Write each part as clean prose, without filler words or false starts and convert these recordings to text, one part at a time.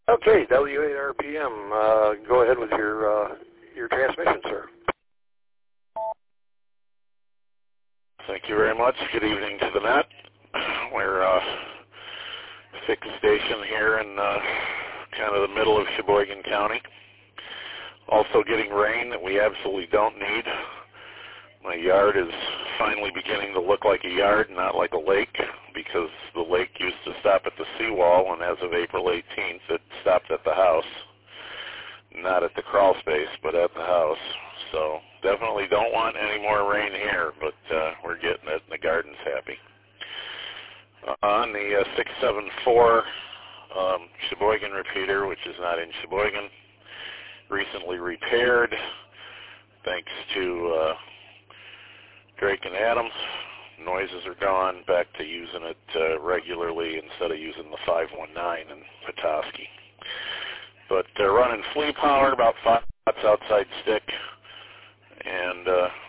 Okay, W8RPM, go ahead with your transmission, sir. Thank you very much. Good evening to the net. We're fixed station here in kind of the middle of Sheboygan County. Also getting rain that we absolutely don't need. My yard is finally beginning to look like a yard, not like a lake, because the lake used to stop at the seawall, and as of April 18th, it stopped at the house. Not at the crawl space, but at the house. So definitely don't want any more rain here, but we're getting it, and the garden's happy. On the 674 Sheboygan repeater, which is not in Sheboygan, recently repaired, thanks to Drake and Adams. Noises are gone, back to using it regularly instead of using the 519 in Petoskey. But running flea power, about 5 watts outside stick, and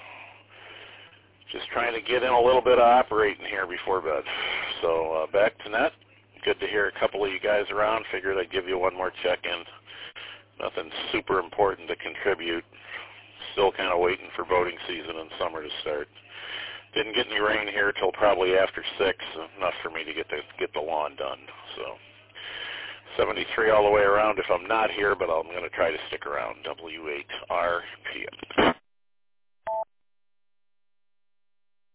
just trying to get in a little bit of operating here before bed. So back to net. Good to hear a couple of you guys around. Figured I'd give you one more check-in. Nothing super important to contribute. Still kind of waiting for boating season and summer to start. Didn't get any rain here till probably after 6, enough for me to get the lawn done. So 73 all the way around if I'm not here, but I'm going to try to stick around. W8RPM.